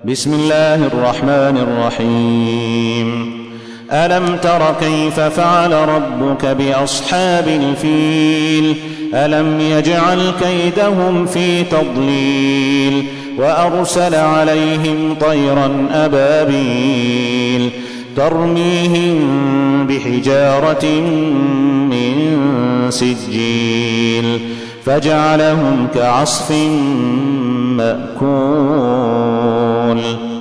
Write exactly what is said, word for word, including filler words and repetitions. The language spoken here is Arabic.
بسم الله الرحمن الرحيم. ألم تر كيف فعل ربك بأصحاب الفيل؟ ألم يجعل كيدهم في تضليل وأرسل عليهم طيرا أبابيل ترميهم بحجارة من سجيل فجعلهم كعصف مأكول.